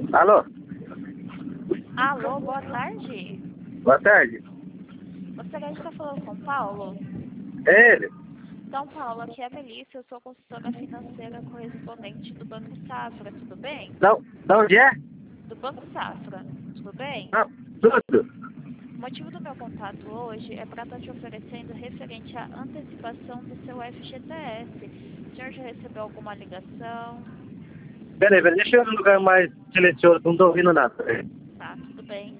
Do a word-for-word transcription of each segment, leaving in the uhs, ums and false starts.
Alô? Alô, boa tarde. Boa tarde. Gostaria de estar falando com o Paulo? É ele? Então, Paulo, aqui é a Melissa, eu sou consultora financeira correspondente do Banco Safra, tudo bem? Não, de onde é? Do Banco Safra, tudo bem? Não, tudo. O motivo do meu contato hoje é para estar te oferecendo referente à antecipação do seu F G T S. O senhor já recebeu alguma ligação? Peraí, peraí, deixa eu ir no lugar mais silencioso, não tô ouvindo nada. Tá, tudo bem.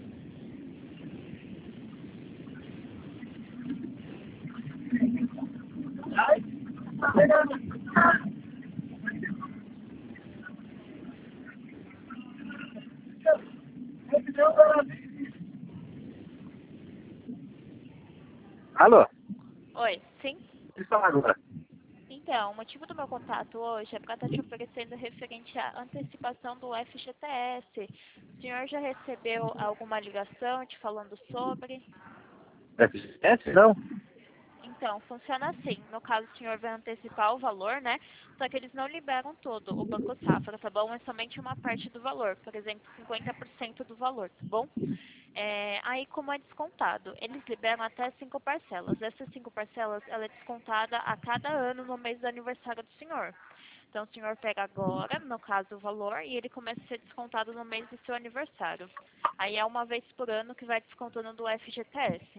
Alô? Oi, sim? Deixa eu falar agora. Então, o motivo do meu contato hoje é para estar te oferecendo referente à antecipação do F G T S. O senhor já recebeu alguma ligação te falando sobre? F G S? Não? Então, funciona assim. No caso, o senhor vai antecipar o valor, né? Só que eles não liberam todo o Banco Safra, tá bom? É somente uma parte do valor, por exemplo, cinquenta por cento do valor, tá bom? É, aí, como é descontado, eles liberam até cinco parcelas. Essas cinco parcelas, ela é descontada a cada ano no mês do aniversário do senhor. Então, o senhor pega agora, no caso, o valor, e ele começa a ser descontado no mês do seu aniversário. Aí é uma vez por ano que vai descontando do F G T S.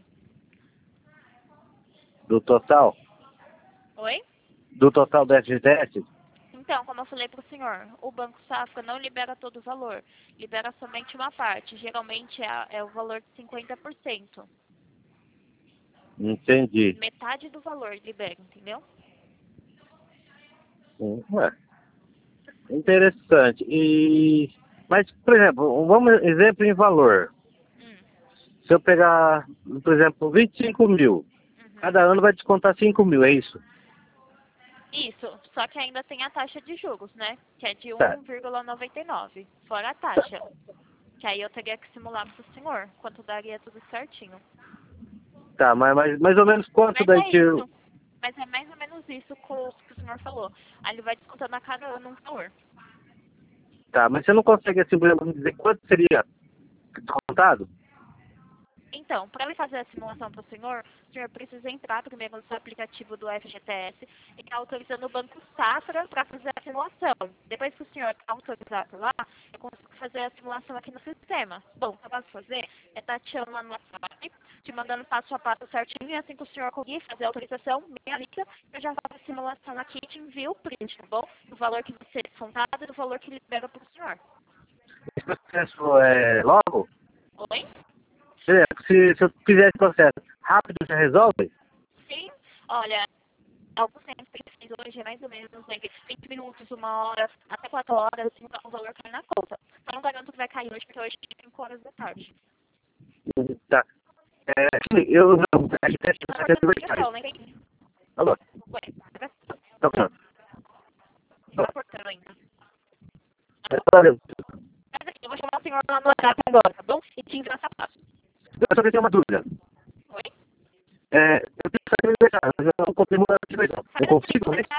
Do total? Oi? Do total do F G T S? Então, como eu falei para o senhor, o Banco Safra não libera todo o valor, libera somente uma parte, geralmente é, é o valor de cinquenta por cento. Entendi. Metade do valor libera, entendeu? Hum, Ué, interessante. E... Mas, por exemplo, vamos exemplo em valor. Hum, Se eu pegar, por exemplo, vinte e cinco mil, uhum. cada ano vai descontar cinco mil, é isso? Isso, só que ainda tem a taxa de juros, né? Que é de Tá. um vírgula noventa e nove, fora a taxa. Que aí eu teria que simular para o senhor, quanto daria tudo certinho. Tá, mas, mas mais ou menos quanto Mas daí é que eu... isso, mas é mais ou menos isso que o que o senhor falou. Aí ele vai descontando a cada ano um valor. Tá, mas você não consegue, assim, por exemplo, me dizer quanto seria descontado? Então, para ele fazer a simulação para o senhor, o senhor precisa entrar primeiro no seu aplicativo do F G T S e estar autorizando o Banco Safra para fazer a simulação. Depois que o senhor autorizar por lá, eu consigo fazer a simulação aqui no sistema. Bom, o que eu posso fazer é estar te chamando lá no WhatsApp, te mandando passo a passo certinho, e assim que o senhor conseguir fazer a autorização, me avisa, eu já faço a simulação aqui e te envio o print, tá bom? Do valor que vai ser descontado e do valor que libera para o senhor. Esse processo é logo? Oi? Por exemplo, se, se eu fizer esse processo rápido, já resolve? Sim, olha, alguns tempos que ele fez hoje é mais ou menos entre vinte minutos, uma hora, até quatro horas, assim, o valor cai na conta. Só não garanto que vai cair hoje, porque hoje é cinco horas da tarde. Tá. É, sim, eu não, a gente Tá está cortando a aniversário. ligação, não entendi. Alô? Ué, Tá falando? tá cortando ainda. É, olha, Mas aqui, eu vou chamar o senhor lá no WhatsApp agora, tá bom? E te enviar essa passo. eu só tenho uma dúvida. Oi? É, eu tenho que fazer aniversário, mas eu não comprei uma televisão. Eu Faz assim, consigo, né?